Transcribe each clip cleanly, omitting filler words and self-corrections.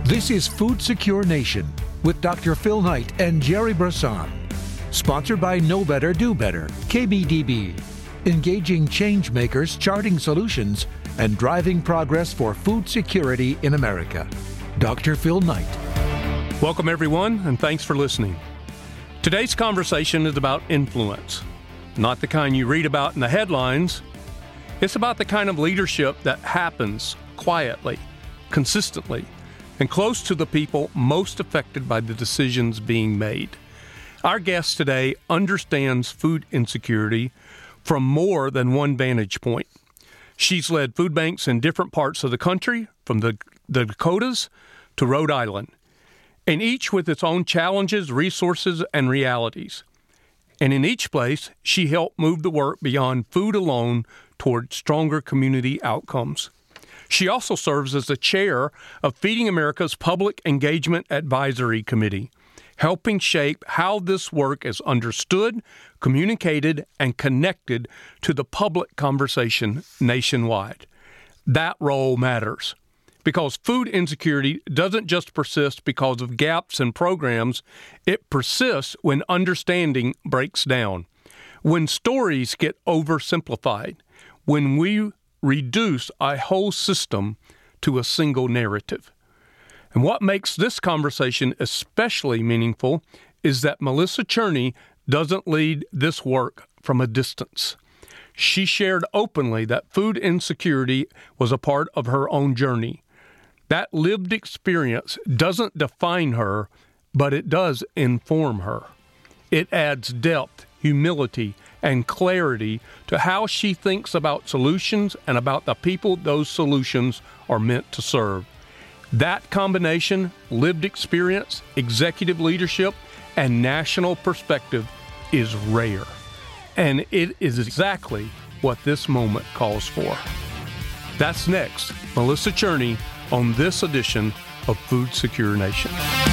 This is Food Secure Nation with Dr. Phil Knight and Jerry Brisson. Sponsored by Know Better, Do Better, KBDB. Engaging change makers, charting solutions, and driving progress for food security in America. Dr. Phil Knight. Welcome, everyone, and thanks for listening. Today's conversation is about influence. Not the kind you read about in the headlines. It's about the kind of leadership that happens quietly, consistently, and close to the people most affected by the decisions being made. Our guest today understands food insecurity from more than one vantage point. She's led food banks in different parts of the country, from the Dakotas to Rhode Island, and each with its own challenges, resources, and realities. And in each place, she helped move the work beyond food alone toward stronger community outcomes. She also serves as the chair of Feeding America's Public Engagement Advisory Committee, helping shape how this work is understood, communicated, and connected to the public conversation nationwide. That role matters because food insecurity doesn't just persist because of gaps in programs, it persists when understanding breaks down, when stories get oversimplified, when we reduce a whole system to a single narrative. And what makes this conversation especially meaningful is that Melissa Cherney doesn't lead this work from a distance. She shared openly that food insecurity was a part of her own journey. That lived experience doesn't define her, but it does inform her. It adds depth, humility, and clarity to how she thinks about solutions and about the people those solutions are meant to serve. That combination, lived experience, executive leadership, and national perspective is rare. And it is exactly what this moment calls for. That's next. Melissa Cherney on this edition of Food Secure Nation.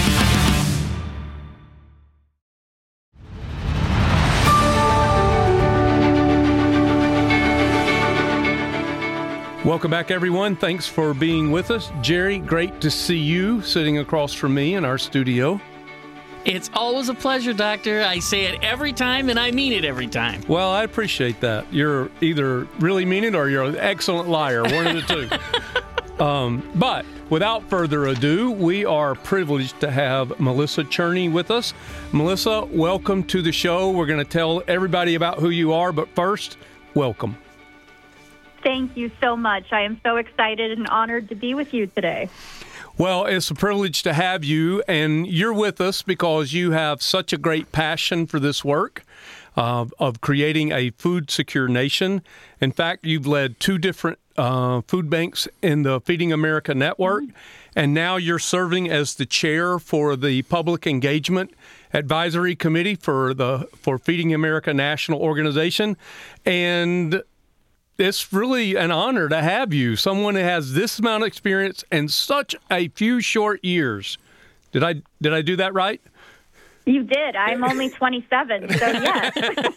Welcome back, everyone. Thanks for being with us. Jerry, great to see you sitting across from me in our studio. It's always a pleasure, Doctor. I say it every time, and I mean it every time. Well, I appreciate that. You're either really mean it or you're an excellent liar, one of the two. But without further ado, we are privileged to have Melissa Cherney with us. Melissa, welcome to the show. We're going to tell everybody about who you are, but first, welcome. Thank you so much. I am so excited and honored to be with you today. Well, it's a privilege to have you, and you're with us because you have such a great passion for this work of creating a food secure nation. In fact, you've led two different food banks in the Feeding America network, and now you're serving as the chair for the Public Engagement Advisory Committee for Feeding America National Organization. And it's really an honor to have you, someone who has this amount of experience in such a few short years. Did I do that right? You did. I'm only 27, so yes.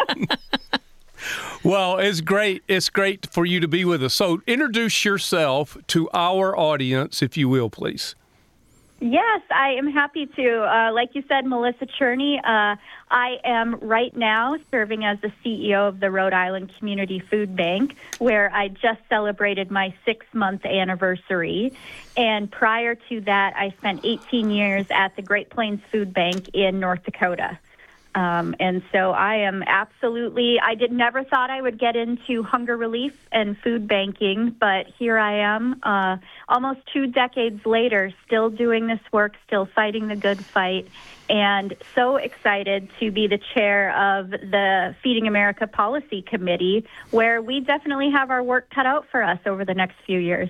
Well, it's great. It's great for you to be with us. So introduce yourself to our audience, if you will, please. Yes, I am happy to. Like you said, Melissa Cherney, I am right now serving as the CEO of the Rhode Island Community Food Bank, where I just celebrated my 6-month anniversary. And prior to that, I spent 18 years at the Great Plains Food Bank in North Dakota. And so I am absolutely, never thought I would get into hunger relief and food banking, but here I am, almost 2 decades later, still doing this work, still fighting the good fight, and so excited to be the chair of the Feeding America Policy Committee, where we definitely have our work cut out for us over the next few years.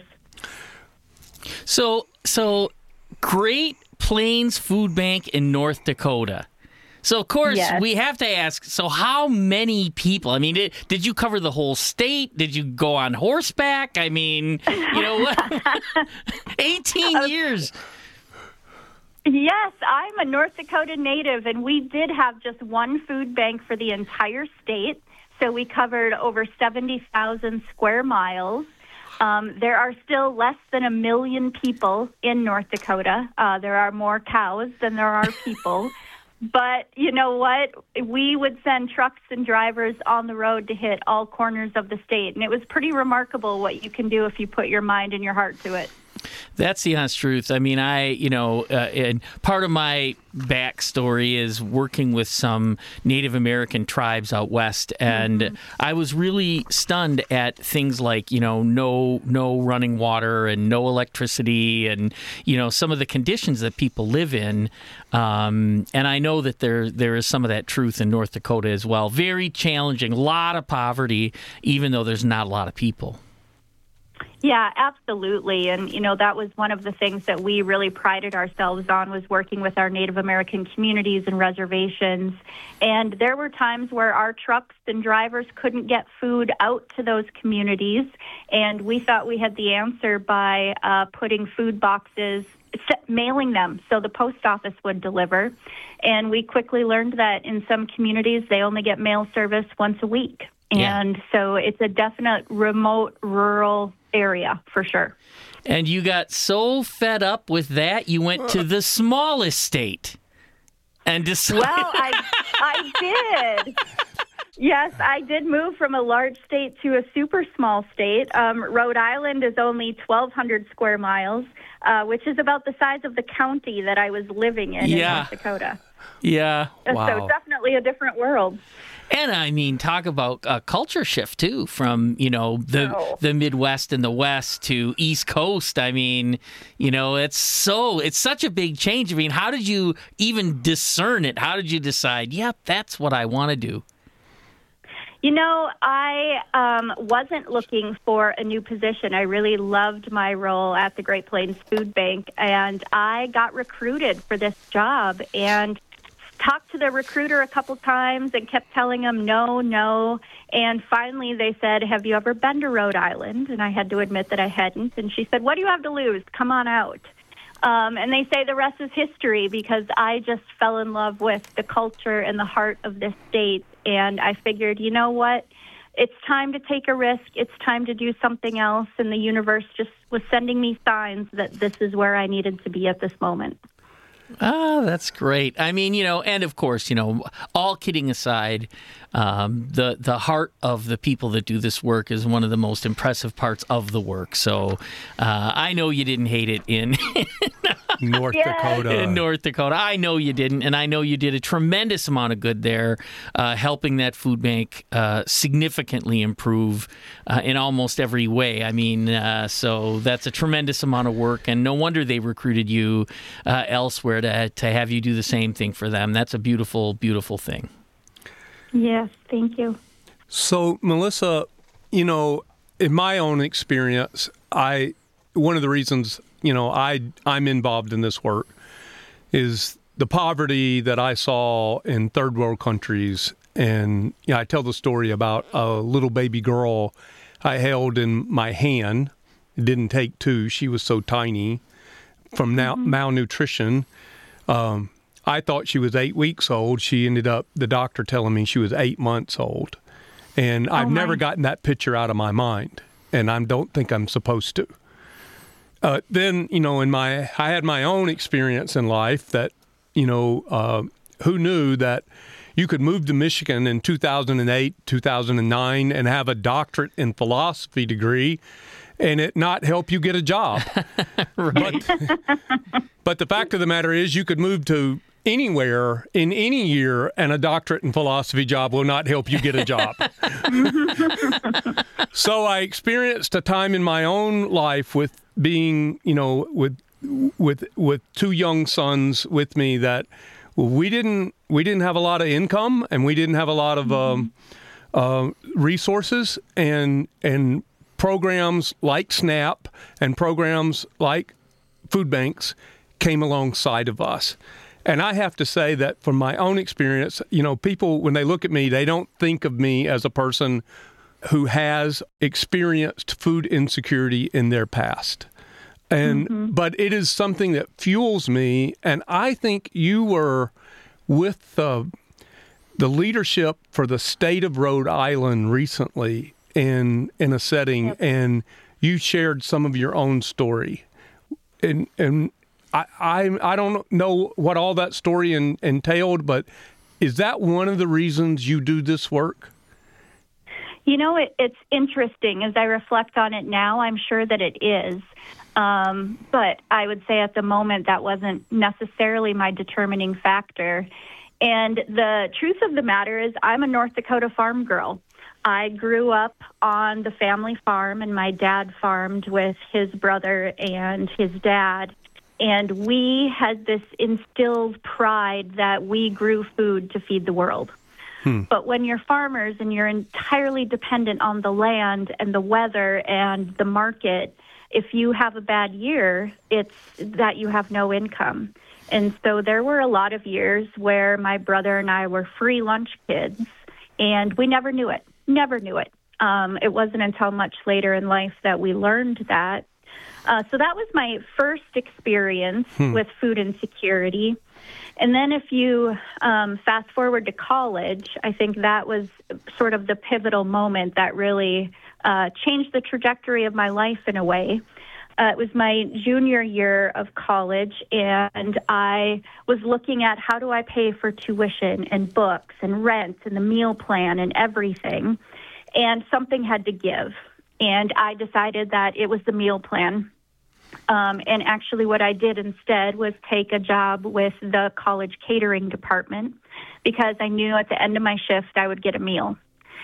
So Great Plains Food Bank in North Dakota. So, of course, Yes. we have to ask, so how many people? I mean, did you cover the whole state? Did you go on horseback? I mean, 18 years. Yes, I'm a North Dakota native, and we did have just one food bank for the entire state. So we covered over 70,000 square miles. There are still less than 1 million people in North Dakota. There are more cows than there are people. But you know what? We would send trucks and drivers on the road to hit all corners of the state. And it was pretty remarkable what you can do if you put your mind and your heart to it. That's the honest truth. I mean, and part of my backstory is working with some Native American tribes out west, and I was really stunned at things like, no running water and no electricity, and some of the conditions that people live in. And I know that there is some of that truth in North Dakota as well. Very challenging, a lot of poverty, even though there's not a lot of people. Yeah, absolutely. And, that was one of the things that we really prided ourselves on, was working with our Native American communities and reservations. And there were times where our trucks and drivers couldn't get food out to those communities. And we thought we had the answer by putting food boxes, mailing them so the post office would deliver. And we quickly learned that in some communities, they only get mail service once a week. And so it's a definite remote, rural area for sure. And you got so fed up with that, you went to the smallest state and decided... Well, I did. Yes, I did move from a large state to a super small state. Rhode Island is only 1,200 square miles, which is about the size of the county that I was living in North Dakota. Yeah. Wow. So definitely a different world. And I mean, talk about a culture shift too, from the Midwest and the West to East Coast. I mean, it's such a big change. I mean, how did you even discern it? How did you decide? Yep, that's what I want to do. I wasn't looking for a new position. I really loved my role at the Great Plains Food Bank, and I got recruited for this job and talked to the recruiter a couple times and kept telling him no. And finally they said, "Have you ever been to Rhode Island?" And I had to admit that I hadn't. And she said, "What do you have to lose? Come on out." And they say the rest is history, because I just fell in love with the culture and the heart of this state. And I figured, you know what? It's time to take a risk. It's time to do something else. And the universe just was sending me signs that this is where I needed to be at this moment. Oh, that's great. I mean, and of course, all kidding aside, the heart of the people that do this work is one of the most impressive parts of the work. So I know you didn't hate it in North Dakota. In North Dakota. I know you didn't, and I know you did a tremendous amount of good there, helping that food bank significantly improve in almost every way. I mean, so that's a tremendous amount of work, and no wonder they recruited you elsewhere to have you do the same thing for them. That's a beautiful, beautiful thing. Yes, thank you. So, Melissa, in my own experience, one of the reasons, I'm involved in this work is the poverty that I saw in third world countries. And I tell the story about a little baby girl I held in my hand. It didn't take two. She was so tiny from malnutrition. I thought she was 8 weeks old. She ended up, the doctor telling me she was 8 months old. And I've never gotten that picture out of my mind. And I don't think I'm supposed to. Then, I had my own experience in life that, who knew that you could move to Michigan in 2008, 2009 and have a doctorate in philosophy degree and it not help you get a job. Right. But the fact of the matter is you could move to anywhere in any year and a doctorate in philosophy job will not help you get a job. So I experienced a time in my own life with being, with two young sons with me that we didn't have a lot of income and we didn't have a lot of resources and programs like SNAP and programs like food banks came alongside of us. And I have to say that from my own experience, people, when they look at me, they don't think of me as a person who has experienced food insecurity in their past. And but it is something that fuels me. And I think you were with the leadership for the state of Rhode Island recently in a setting, and you shared some of your own story. And I don't know what all that story entailed, but is that one of the reasons you do this work? You know, it's interesting. As I reflect on it now, I'm sure that it is. But I would say at the moment that wasn't necessarily my determining factor. And the truth of the matter is I'm a North Dakota farm girl. I grew up on the family farm, and my dad farmed with his brother and his dad. And we had this instilled pride that we grew food to feed the world. But when you're farmers and you're entirely dependent on the land and the weather and the market, if you have a bad year, it's that you have no income. And so there were a lot of years where my brother and I were free lunch kids, and we never knew it. It wasn't until much later in life that we learned that. So that was my first experience with food insecurity. And then if you fast forward to college, I think that was sort of the pivotal moment that really changed the trajectory of my life in a way. It was my junior year of college, and I was looking at how do I pay for tuition and books and rent and the meal plan and everything, and something had to give. And I decided that it was the meal plan. And actually what I did instead was take a job with the college catering department because I knew at the end of my shift I would get a meal.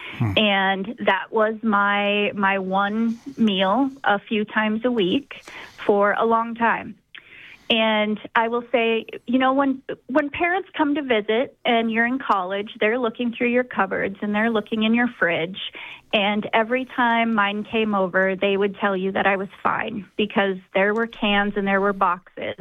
And that was my one meal a few times a week for a long time. And I will say, you know, when parents come to visit and you're in college, they're looking through your cupboards and they're looking in your fridge. And every time mine came over, they would tell you that I was fine because there were cans and there were boxes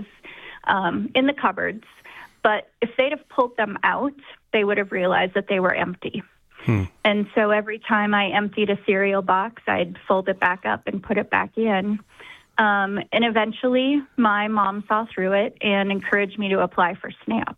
in the cupboards. But if they'd have pulled them out, they would have realized that they were empty. And so every time I emptied a cereal box, I'd fold it back up and put it back in. And eventually my mom saw through it and encouraged me to apply for SNAP.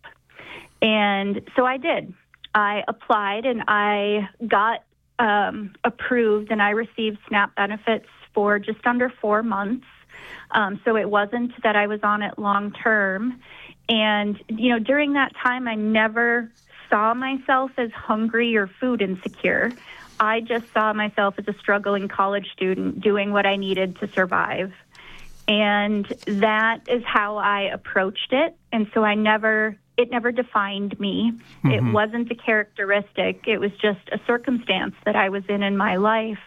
And so I did. I applied and I got approved, and I received SNAP benefits for just under 4 months. So it wasn't that I was on it long term. And, you know, during that time, I never saw myself as hungry or food insecure. I just saw myself as a struggling college student doing what I needed to survive. And that is how I approached it. And so it never defined me. It wasn't a characteristic. It was just a circumstance that I was in my life.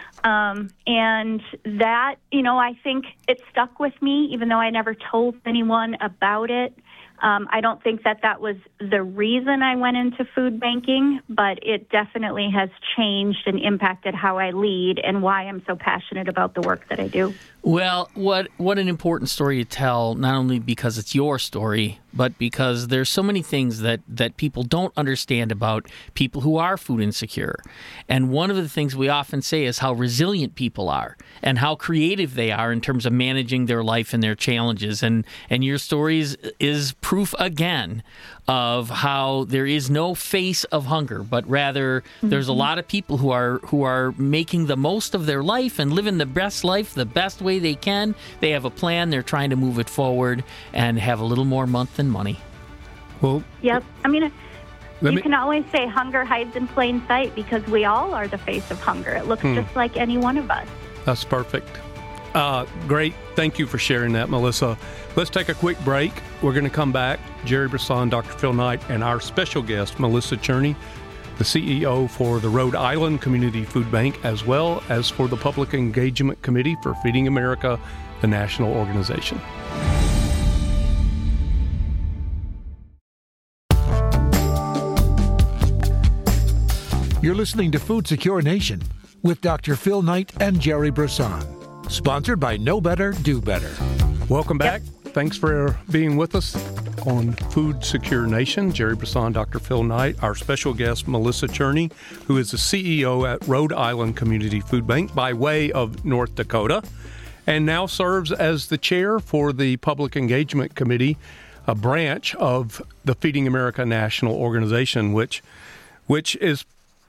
And that, you know, I think it stuck with me, even though I never told anyone about it. I don't think that was the reason I went into food banking, but it definitely has changed and impacted how I lead and why I'm so passionate about the work that I do. Well, what an important story to tell, not only because it's your story, but because there's so many things that people don't understand about people who are food insecure. And one of the things we often say is how resilient people are and how creative they are in terms of managing their life and their challenges. And your story is proof again of how there is no face of hunger, but rather there's a lot of people who are making the most of their life and living the best life the best way they can. They have a plan, they're trying to move it forward and have a little more month than money. Well, yep. I mean, you can always say hunger hides in plain sight because we all are the face of hunger. It looks just like any one of us. That's perfect. Great. Thank you for sharing that, Melissa. Let's take a quick break. We're going to come back. Jerry Brisson, Dr. Phil Knight, and our special guest, Melissa Cherney, the CEO for the Rhode Island Community Food Bank, as well as for the Public Engagement Committee for Feeding America, the national organization. You're listening to Food Secure Nation with Dr. Phil Knight and Jerry Brisson. Sponsored by Know Better, Do Better. Welcome back. Yep. Thanks for being with us on Food Secure Nation. Jerry Brisson, Dr. Phil Knight, our special guest, Melissa Cherney, who is the CEO at Rhode Island Community Food Bank by way of North Dakota, and now serves as the chair for the Public Engagement Committee, a branch of the Feeding America National Organization, which is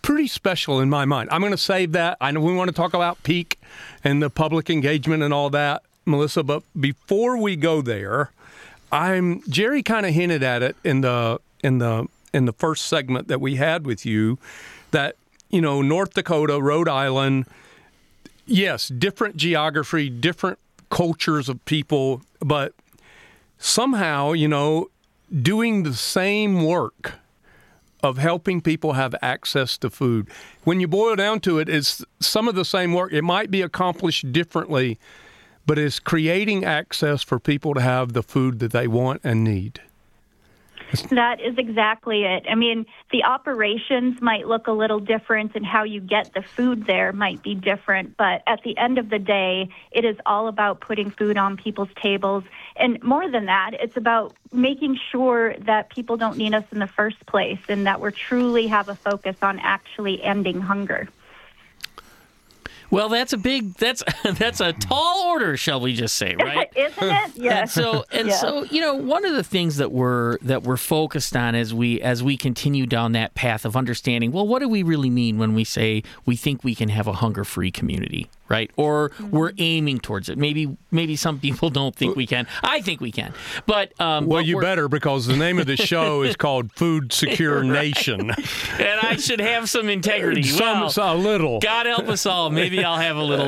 pretty special in my mind. I'm going to save that. I know we want to talk about peak and the public engagement and all that, Melissa, but before we go there, Jerry kind of hinted at it in the first segment that we had with you, that, North Dakota, Rhode Island, yes, different geography, different cultures of people, but somehow, doing the same work of helping people have access to food. When you boil down to it, it's some of the same work. It might be accomplished differently, but it's creating access for people to have the food that they want and need. That is exactly it. I mean, the operations might look a little different and how you get the food there might be different, but at the end of the day, it is all about putting food on people's tables. And more than that, it's about making sure that people don't need us in the first place and that we truly have a focus on actually ending hunger. Well, that's a tall order, shall we just say, right? Isn't it? Yes. And so, one of the things that we're focused on as we continue down that path of understanding, well, what do we really mean when we say we think we can have a hunger-free community, right? Or we're aiming towards it. Maybe some people don't think we can. I think we can. But you better, because the name of the show is called Food Secure Nation. And I should have some integrity. A little. God help us all. Maybe I'll have a little.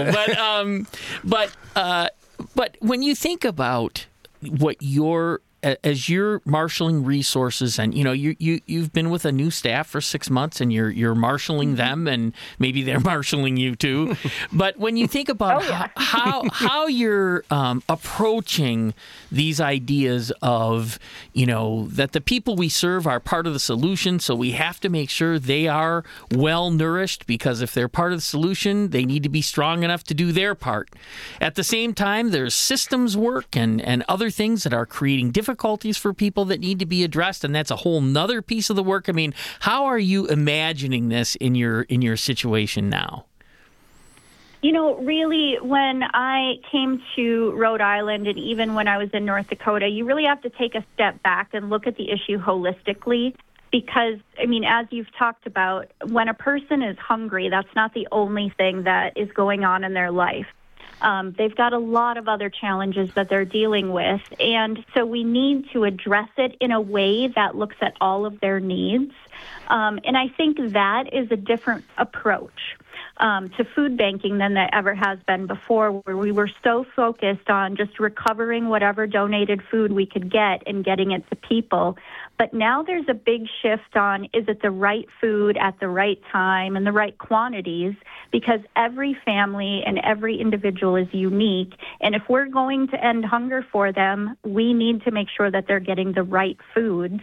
But when you think about what as you're marshaling resources, and you've been with a new staff for 6 months, and you're marshaling them, and maybe they're marshaling you too. But when you think about how you're approaching these ideas of that the people we serve are part of the solution, so we have to make sure they are well nourished, because if they're part of the solution, they need to be strong enough to do their part. At the same time, there's systems work and other things that are creating difficulties for people that need to be addressed, and that's a whole nother piece of the work. I mean, how are you imagining this in your situation now? Really, when I came to Rhode Island, and even when I was in North Dakota, you really have to take a step back and look at the issue holistically. Because, as you've talked about, when a person is hungry, that's not the only thing that is going on in their life. They've got a lot of other challenges that they're dealing with, and so we need to address it in a way that looks at all of their needs. And I think that is a different approach to food banking than there ever has been before, where we were so focused on just recovering whatever donated food we could get and getting it to people. But now there's a big shift on, is it the right food at the right time and the right quantities? Because every family and every individual is unique. And if we're going to end hunger for them, we need to make sure that they're getting the right foods.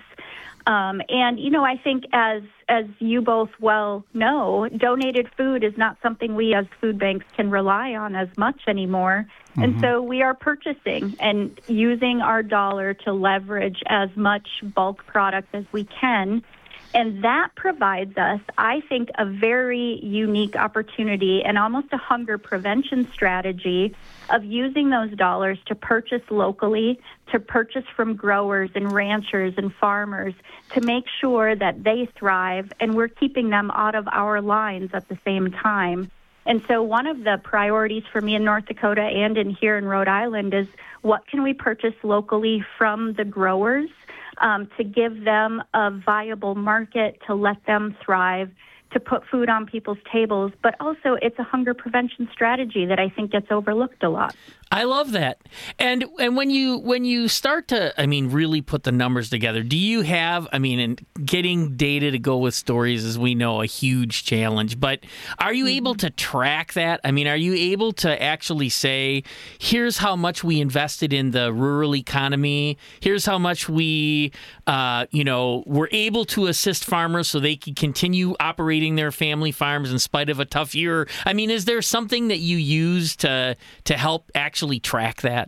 I think as you both well know, donated food is not something we as food banks can rely on as much anymore. Mm-hmm. And so we are purchasing and using our dollar to leverage as much bulk product as we can. And that provides us, I think, a very unique opportunity and almost a hunger prevention strategy of using those dollars to purchase locally, to purchase from growers and ranchers and farmers, to make sure that they thrive, and we're keeping them out of our lines at the same time. And so one of the priorities for me in North Dakota and here in Rhode Island is, what can we purchase locally from the growers to give them a viable market, to let them thrive, to put food on people's tables. But also, it's a hunger prevention strategy that I think gets overlooked a lot. I love that. And when you start to, really put the numbers together, do you have, and getting data to go with stories, as we know, a huge challenge, but are you able to track that? Are you able to actually say, here's how much we invested in the rural economy, here's how much we, were able to assist farmers so they could continue operating their family farms in spite of a tough year? Is there something that you use to help actually track that?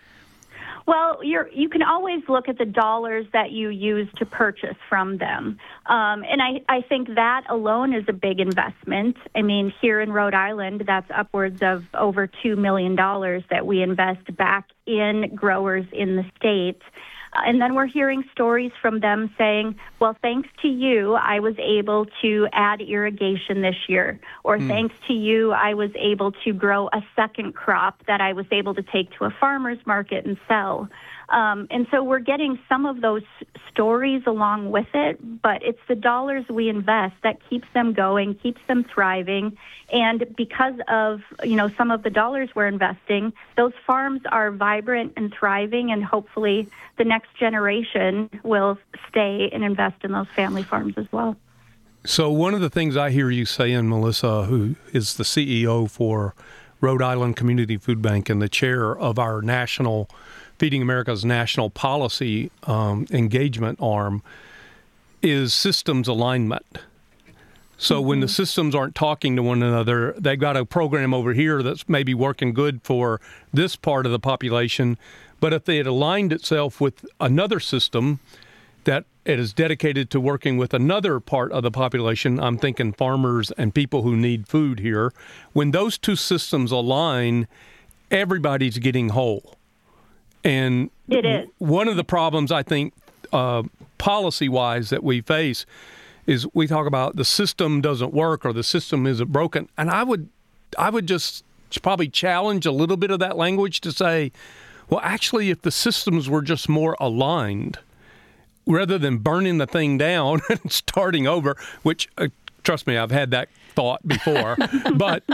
Well, you can always look at the dollars that you use to purchase from them. And I think that alone is a big investment. Here in Rhode Island, that's upwards of over $2 million that we invest back in growers in the state. And then we're hearing stories from them saying, well, thanks to you, I was able to add irrigation this year. Or thanks to you, I was able to grow a second crop that I was able to take to a farmer's market and sell. And so we're getting some of those stories along with it, but it's the dollars we invest that keeps them going, keeps them thriving. And because of, some of the dollars we're investing, those farms are vibrant and thriving, and hopefully the next generation will stay and invest in those family farms as well. So one of the things I hear you saying, Melissa, who is the CEO for Rhode Island Community Food Bank and the chair of our Feeding America's national policy engagement arm, is systems alignment. So when the systems aren't talking to one another, they've got a program over here that's maybe working good for this part of the population, but if they had aligned itself with another system that it is dedicated to working with another part of the population, I'm thinking farmers and people who need food here, when those two systems align, everybody's getting whole. And it is. One of the problems, I think, policy-wise that we face is we talk about the system doesn't work or the system isn't broken. And I would just probably challenge a little bit of that language to say, well, actually, if the systems were just more aligned, rather than burning the thing down and starting over, which, trust me, I've had that thought before, but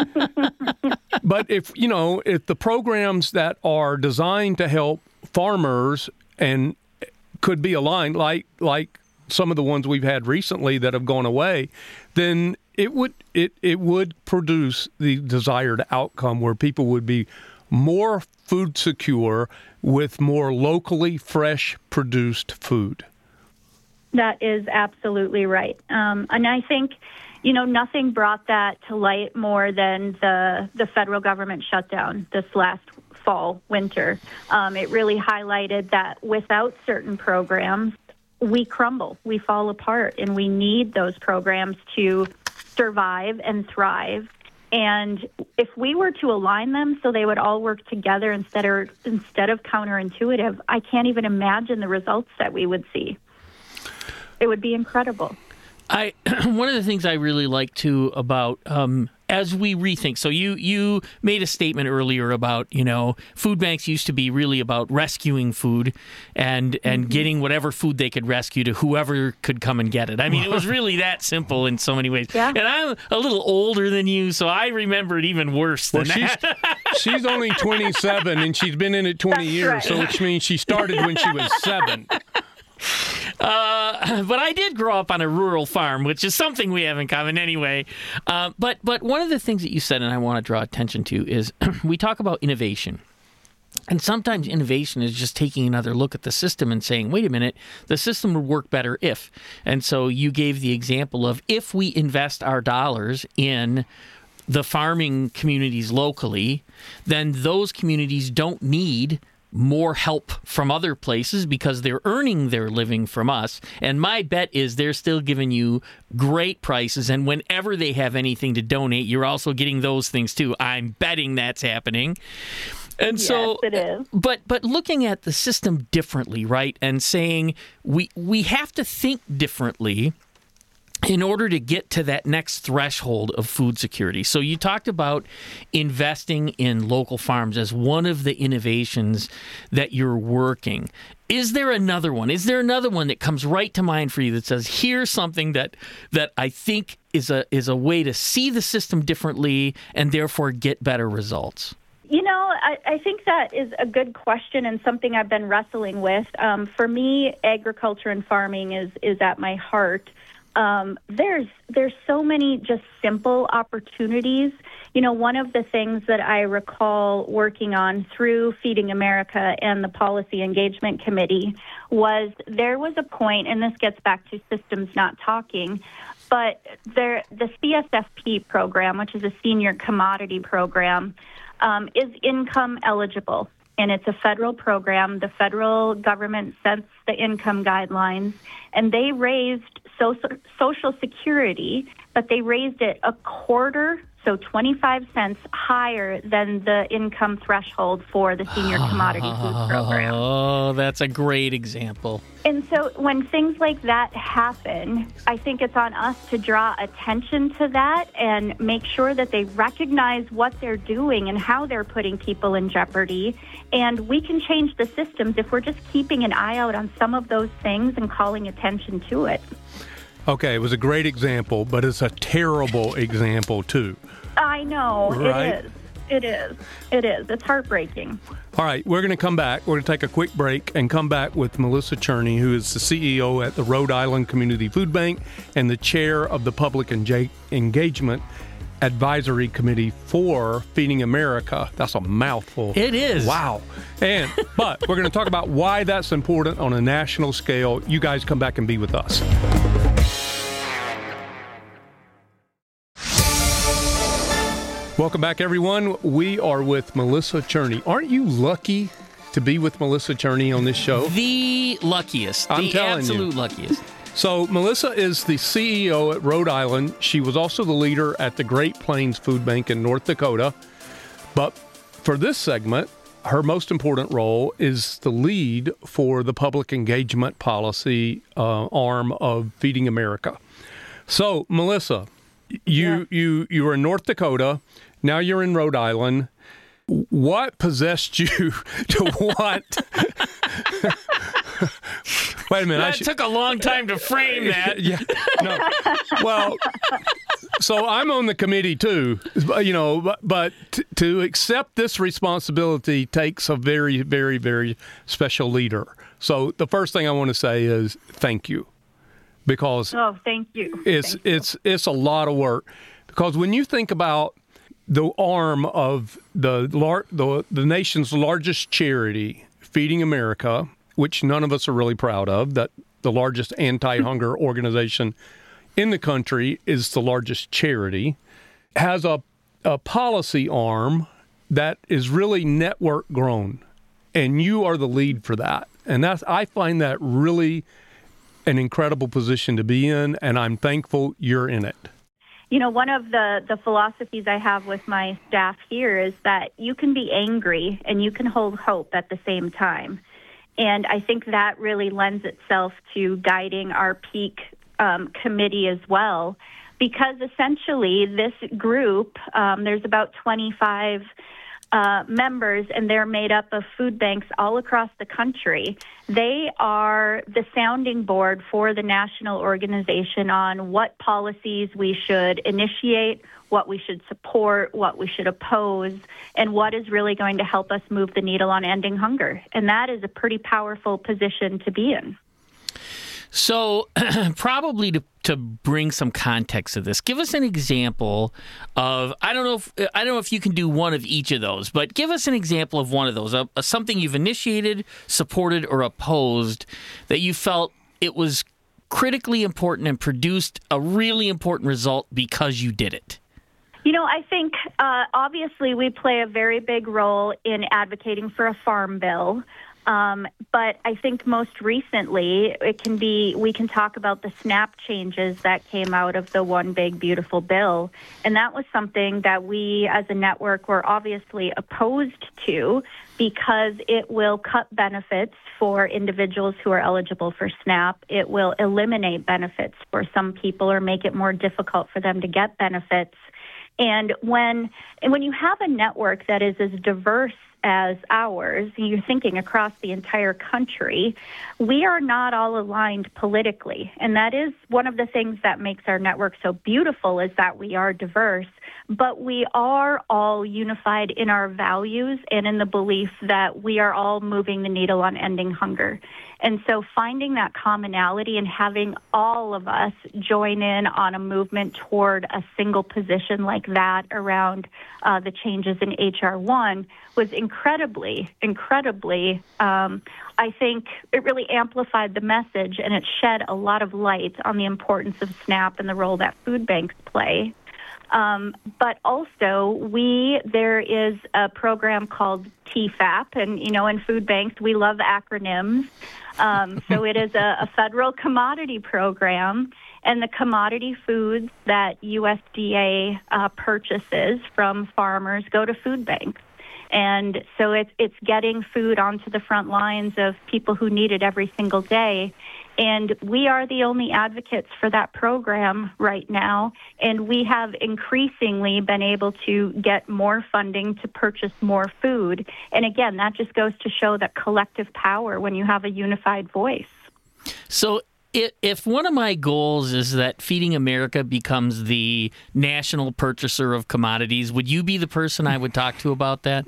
if the programs that are designed to help farmers and could be aligned, like some of the ones we've had recently that have gone away, then it would produce the desired outcome where people would be more food secure with more locally fresh produced food. That is absolutely right. And I think, nothing brought that to light more than the federal government shutdown this last fall, winter. It really highlighted that without certain programs, we crumble, we fall apart, and we need those programs to survive and thrive. And if we were to align them so they would all work together instead of counterintuitive, I can't even imagine the results that we would see. It would be incredible. One of the things I really like too about as we rethink. So you made a statement earlier about food banks used to be really about rescuing food and getting whatever food they could rescue to whoever could come and get it. I mean, it was really that simple in so many ways. Yeah. And I'm a little older than you, so I remember it even worse than that. She's only 27 and she's been in it 20 years, right. So which means she started when she was 7. But I did grow up on a rural farm, which is something we have in common anyway. But one of the things that you said, and I want to draw attention to, is we talk about innovation. And sometimes innovation is just taking another look at the system and saying, wait a minute, the system would work better if. And so you gave the example of if we invest our dollars in the farming communities locally, then those communities don't need more help from other places because they're earning their living from us. And my bet is they're still giving you great prices. And whenever they have anything to donate, you're also getting those things too. I'm betting that's happening. And so, yes, it is. But looking at the system differently, right, and saying we have to think differently in order to get to that next threshold of food security. So you talked about investing in local farms as one of the innovations that you're working. Is there another one? Is there another one that comes right to mind for you that says, here's something that I think is a way to see the system differently and therefore get better results? I think that is a good question and something I've been wrestling with. For me, agriculture and farming is at my heart. There's so many just simple opportunities. One of the things that I recall working on through Feeding America and the Policy Engagement Committee was there was a point, and this gets back to systems not talking, but the CSFP program, which is a senior commodity program, is income eligible. And it's a federal program. The federal government sets the income guidelines, and they raised Social Security, but they raised it a quarter so 25 cents higher than the income threshold for the Senior Commodity Food Program. Oh, that's a great example. And so when things like that happen, I think it's on us to draw attention to that and make sure that they recognize what they're doing and how they're putting people in jeopardy. And we can change the systems if we're just keeping an eye out on some of those things and calling attention to it. Okay, it was a great example, but it's a terrible example, too. I know. Right? It is. It's heartbreaking. All right, we're going to come back. We're going to take a quick break and come back with Melissa Cherney, who is the CEO at the Rhode Island Community Food Bank and the chair of the Public Engagement Advisory Committee for Feeding America. That's a mouthful. It is. Wow. But we're going to talk about why that's important on a national scale. You guys come back and be with us. Welcome back, everyone. We are with Melissa Cherney. Aren't you lucky to be with Melissa Cherney on this show? The luckiest. I'm the telling absolute you. luckiest. So Melissa is the CEO at Rhode Island. She was also the leader at the Great Plains Food Bank in North Dakota. But for this segment, her most important role is the lead for the public engagement policy arm of Feeding America. So, Melissa, you were in North Dakota. Now you're in Rhode Island. What possessed you to want... Wait a minute. That took a long time to frame that. Yeah. No. Well, so I'm on the committee too, but to accept this responsibility takes a very, very, very special leader. So the first thing I want to say is thank you, because thank you. It's a lot of work, because when you think about the arm of the nation's largest charity, Feeding America, which none of us are really proud of, that the largest anti-hunger organization in the country is the largest charity, has a policy arm that is really network grown, and you are the lead for that. And I find that really an incredible position to be in, and I'm thankful you're in it. One of the philosophies I have with my staff here is that you can be angry and you can hold hope at the same time. And I think that really lends itself to guiding our peak committee as well, because essentially this group, there's about 25 members, and they're made up of food banks all across the country. They are the sounding board for the national organization on what policies we should initiate, what we should support, what we should oppose, and what is really going to help us move the needle on ending hunger. And that is a pretty powerful position to be in. So probably to bring some context to this, give us an example of, I don't know if you can do one of each of those, but give us an example of one of those, something you've initiated, supported, or opposed that you felt it was critically important and produced a really important result because you did it. I think obviously we play a very big role in advocating for a farm bill. But I think most recently we can talk about the SNAP changes that came out of the One Big Beautiful Bill. And that was something that we as a network were obviously opposed to, because it will cut benefits for individuals who are eligible for SNAP. It will eliminate benefits for some people or make it more difficult for them to get benefits. And when you have a network that is as diverse as ours, you're thinking across the entire country, we are not all aligned politically. And that is one of the things that makes our network so beautiful, is that we are diverse, but we are all unified in our values and in the belief that we are all moving the needle on ending hunger. And so finding that commonality and having all of us join in on a movement toward a single position like that around the changes in H.R. 1 was incredibly, I think it really amplified the message, and it shed a lot of light on the importance of SNAP and the role that food banks play. But also, there is a program called TFAP, and, in food banks, we love acronyms. So it is a federal commodity program, And the commodity foods that USDA purchases from farmers go to food banks. And so it's getting food onto the front lines of people who need it every single day. And we are the only advocates for that program right now. And we have increasingly been able to get more funding to purchase more food. And again, that just goes to show that collective power when you have a unified voice. So if one of my goals is that Feeding America becomes the national purchaser of commodities, would you be the person I would talk to about that?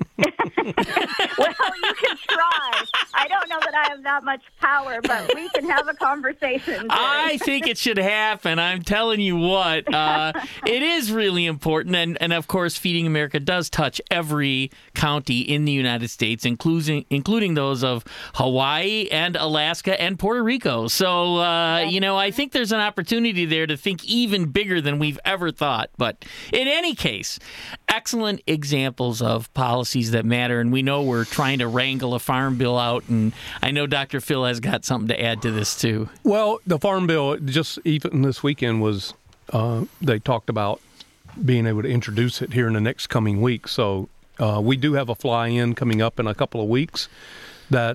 Well, you can try. I don't know that I have that much power, but we can have a conversation. Jerry. I think it should happen. I'm telling you what, it is really important. And of course, Feeding America does touch every county in the United States, including those of Hawaii and Alaska and Puerto Rico. So, I think there's an opportunity there to think even bigger than we've ever thought. But in any case, excellent examples of policies that matter. And we know we're trying to wrangle a farm bill out. And I know Dr. Phil has got something to add to this, too. Well, the farm bill, just even this weekend, was they talked about being able to introduce it here in the next coming week. So we do have a fly-in coming up in a couple of weeks that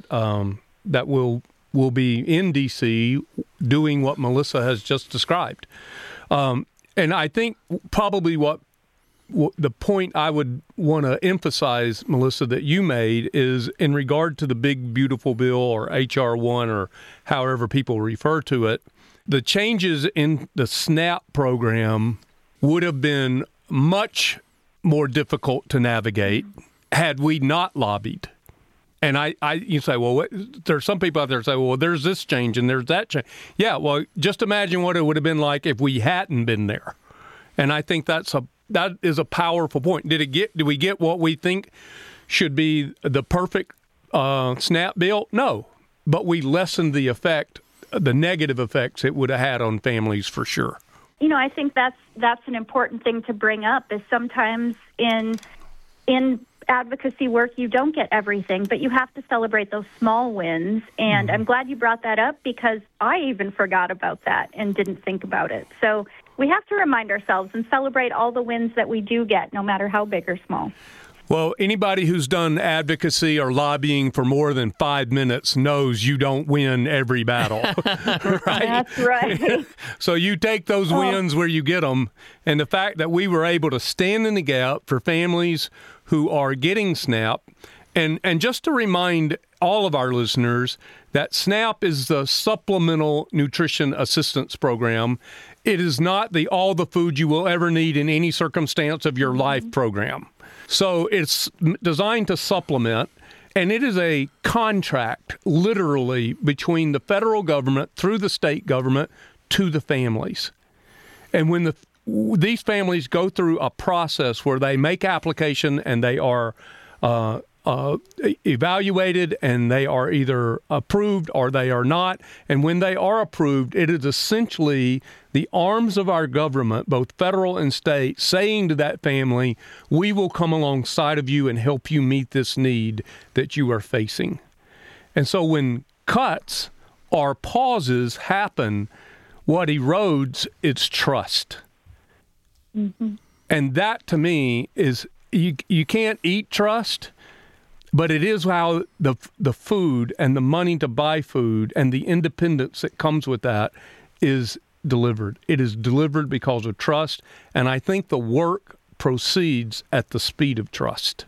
will be in D.C. doing what Melissa has just described. And I think probably what the point I would want to emphasize, Melissa, that you made is in regard to the big, beautiful bill or H.R. 1 or however people refer to it, the changes in the SNAP program would have been much more difficult to navigate had we not lobbied. And you say, well, there's some people out there say, well, there's this change and there's that change. Yeah, well, just imagine what it would have been like if we hadn't been there. And I think that is a powerful point. Did we get what we think should be the perfect SNAP bill? No, but we lessened the negative effects it would have had on families for sure. I think that's an important thing to bring up. Is sometimes in advocacy work you don't get everything, but you have to celebrate those small wins. And I'm glad you brought that up because I even forgot about that and didn't think about it. So we have to remind ourselves and celebrate all the wins that we do get, no matter how big or small. Well, anybody who's done advocacy or lobbying for more than 5 minutes knows you don't win every battle. Right? That's right. So you take those wins where you get them. And the fact that we were able to stand in the gap for families who are getting SNAP, and just to remind all of our listeners that SNAP is the Supplemental Nutrition Assistance Program. It is not the all the food you will ever need in any circumstance of your life program. So it's designed to supplement, and it is a contract, literally, between the federal government through the state government to the families. And when these families go through a process where they make application and they are evaluated and they are either approved or they are not. And when they are approved, it is essentially the arms of our government, both federal and state, saying to that family, we will come alongside of you and help you meet this need that you are facing. And so when cuts or pauses happen, what erodes is trust. Mm-hmm. And that, to me, is you can't eat trust. But it is how the food and the money to buy food and the independence that comes with that is delivered. It is delivered because of trust, and I think the work proceeds at the speed of trust.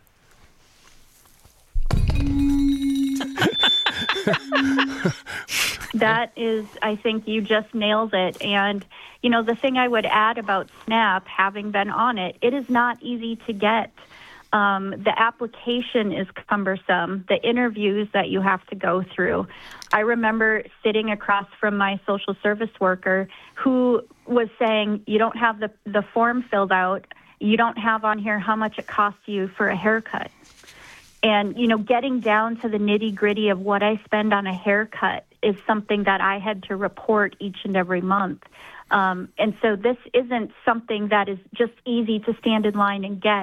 That is, I think you just nailed it. And, the thing I would add about SNAP, having been on it, it is not easy to get. The application is cumbersome, the interviews that you have to go through. I remember sitting across from my social service worker who was saying, you don't have the form filled out, you don't have on here how much it costs you for a haircut. And, getting down to the nitty-gritty of what I spend on a haircut is something that I had to report each and every month. And so this isn't something that is just easy to stand in line and get.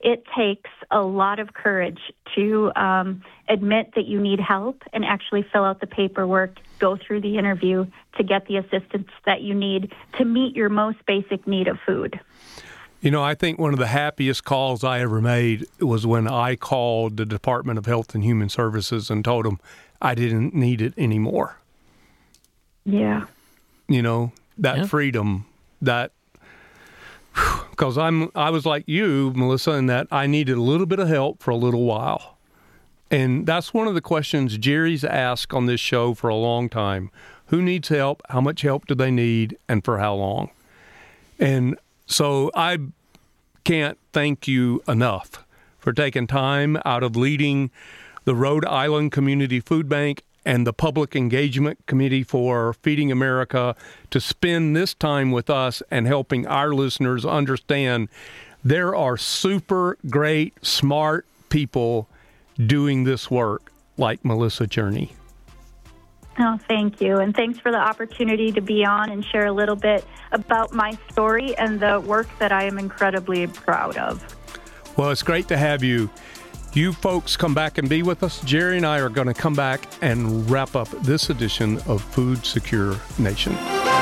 it takes a lot of courage to admit that you need help and actually fill out the paperwork, go through the interview to get the assistance that you need to meet your most basic need of food. You know, I think one of the happiest calls I ever made was when I called the Department of Health and Human Services and told them I didn't need it anymore. Yeah. You know, that freedom, that, because I was like you, Melissa, in that I needed a little bit of help for a little while. And that's one of the questions Jerry's asked on this show for a long time. Who needs help? How much help do they need? And for how long? And so I can't thank you enough for taking time out of leading the Rhode Island Community Food Bank and the Public Engagement Committee for Feeding America to spend this time with us and helping our listeners understand there are super great, smart people doing this work like Melissa Cherney. Oh, thank you. And thanks for the opportunity to be on and share a little bit about my story and the work that I am incredibly proud of. Well, it's great to have you. You folks come back and be with us. Jerry and I are going to come back and wrap up this edition of Food Secure Nation.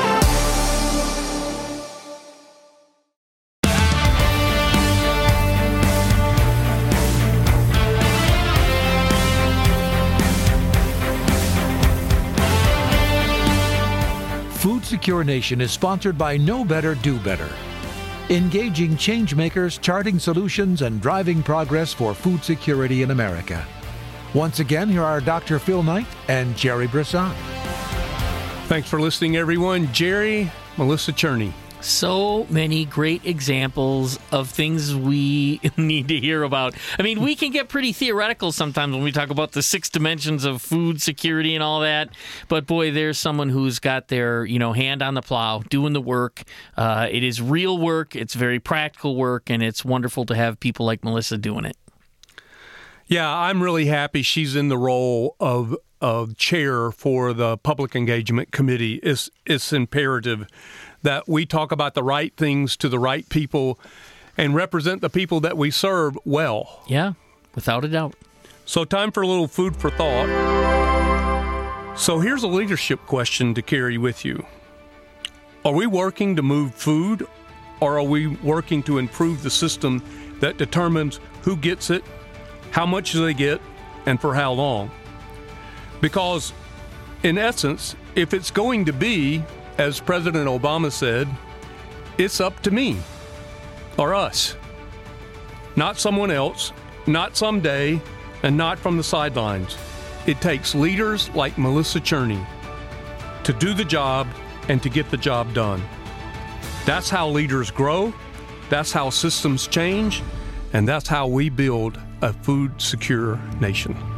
Food Secure Nation is sponsored by Know Better, Do Better. Engaging change makers, charting solutions, and driving progress for food security in America. Once again, here are Dr. Phil Knight and Jerry Brisson. Thanks for listening, everyone. Jerry, Melissa Cherney. So many great examples of things we need to hear about. I mean, we can get pretty theoretical sometimes when we talk about the 6 dimensions of food security and all that. But boy, there's someone who's got their, hand on the plow, doing the work. It is real work. It's very practical work, and it's wonderful to have people like Melissa doing it. Yeah, I'm really happy she's in the role of chair for the Public Engagement Committee. It's imperative that we talk about the right things to the right people and represent the people that we serve well. Yeah, without a doubt. So time for a little food for thought. So here's a leadership question to carry with you. Are we working to move food, or are we working to improve the system that determines who gets it, how much they get, and for how long? Because in essence, if it's going to be, as President Obama said, it's up to me or us, not someone else, not someday, and not from the sidelines. It takes leaders like Melissa Cherney to do the job and to get the job done. That's how leaders grow, that's how systems change, and that's how we build a food secure nation.